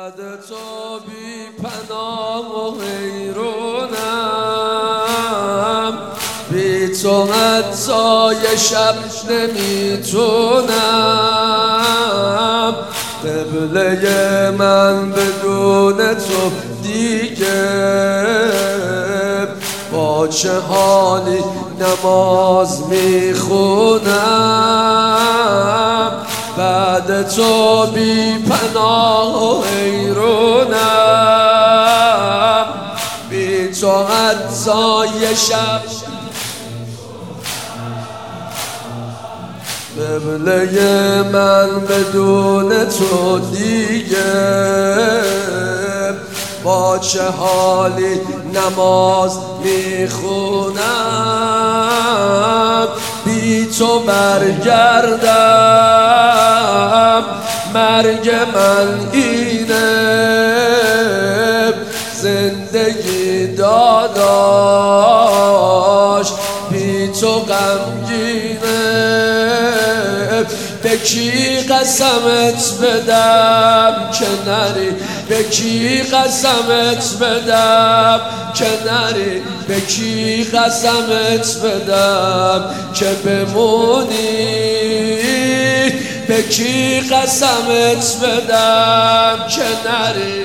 بعد تو بی پناه و حیرونم، بی تو حتی شب نمیتونم. قبله من بدون تو دیگه با چه حالی نماز میخونم. بعد تو بی پناه و حیرونم، بی تو حتی شب قبله من بدون تو دیگه با چه حالی نماز میخونم. بی تو برگردم مرگ من اینه، زندگی داداش بی تو غمگینه. به کی قسمت بدم که نری، به کی قسمت بدم که نری، به کی قسمت بدم که بمونی، به کی قسمت بدم که نری.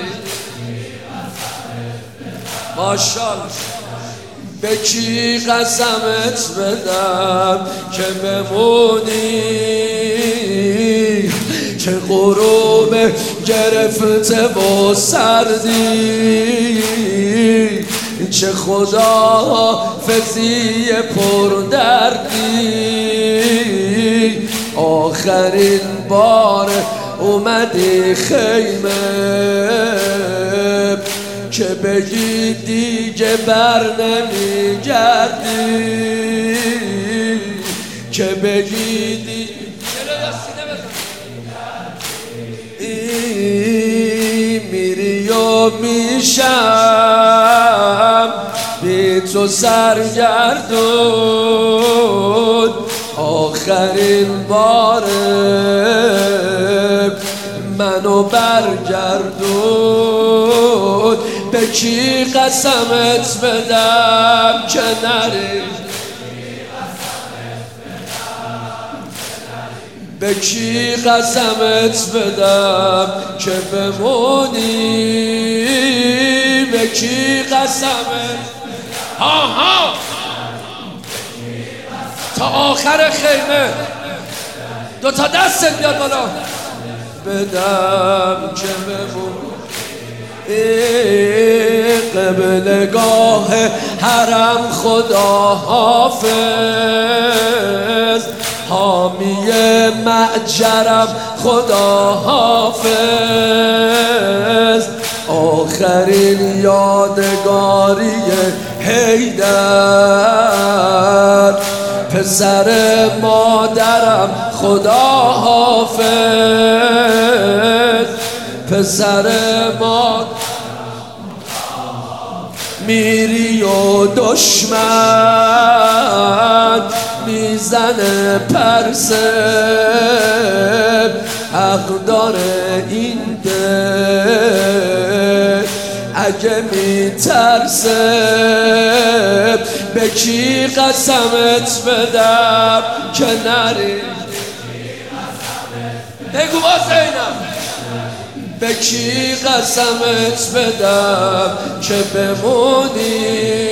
ماشاءالله. به کی قسمت بدم که بمونی، که غروب گرفته و سردی، چه خداحافظی پردردی. آخرین بار اومدی خیمه که بگی دیگه بر نمیگردی، که بگی دیگه میری و میشم بی تو سرگردون. آخرین بار منو برگردون. به کی قسمت بدم که نری، به کی قسمت بدم که بمونی، به کی قسمت ها تا آخر خیمه دو تا دستت بیاد بالا بدم که بمونی. قبلگاه حرم خدا حافظ، حامی معجرم خدا حافظ. آخرین یادگاری حیدر، پسر مادرم خدا حافظ، پسر مادرم. میری و دشمن میزنه پرسه، حق داره این دل اگه میترسه. به کی قسمت بدم که نری، بگو با زینب. به کی قسمت بدم که بمونی،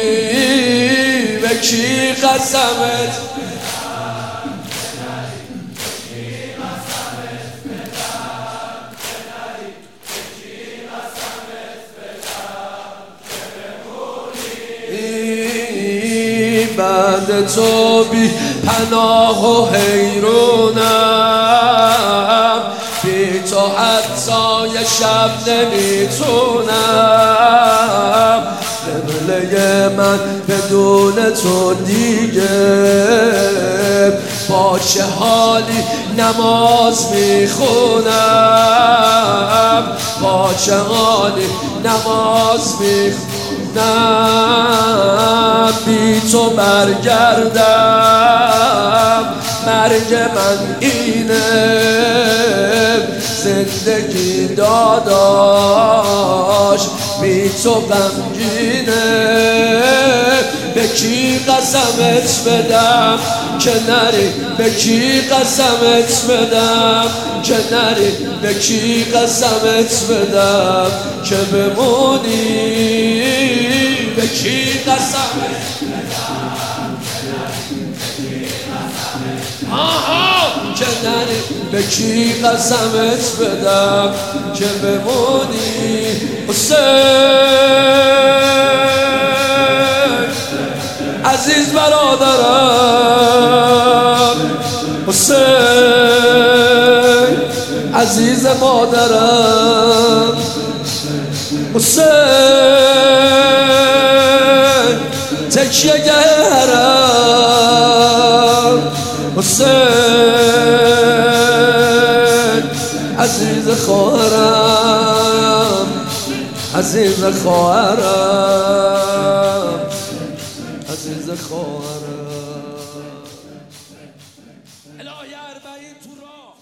به کی قسمت بعد تو بی پناه و حیرونم، بی تو حتی شب نمیتونم. قبله من بدون تو دیگه با چه حالی نماز میخونم، با چه حالی نماز میخونم. بی تو برگردم مرگ من اینه، زنده تشنگی داداش بی تو غمگینه به کی قسمت بدم که نری به کی قسمت بدم که نری به کی قسمت بدم که بمونی به کی قسمت که نری به کی قسمت بدم که بمونی حسین عزیز برادرم حسین عزیز مادرم حسین تکیه گرم حسین عزیز خواهرم عزیز خواهرم عزیز خواهرم الهی اربعین تو راه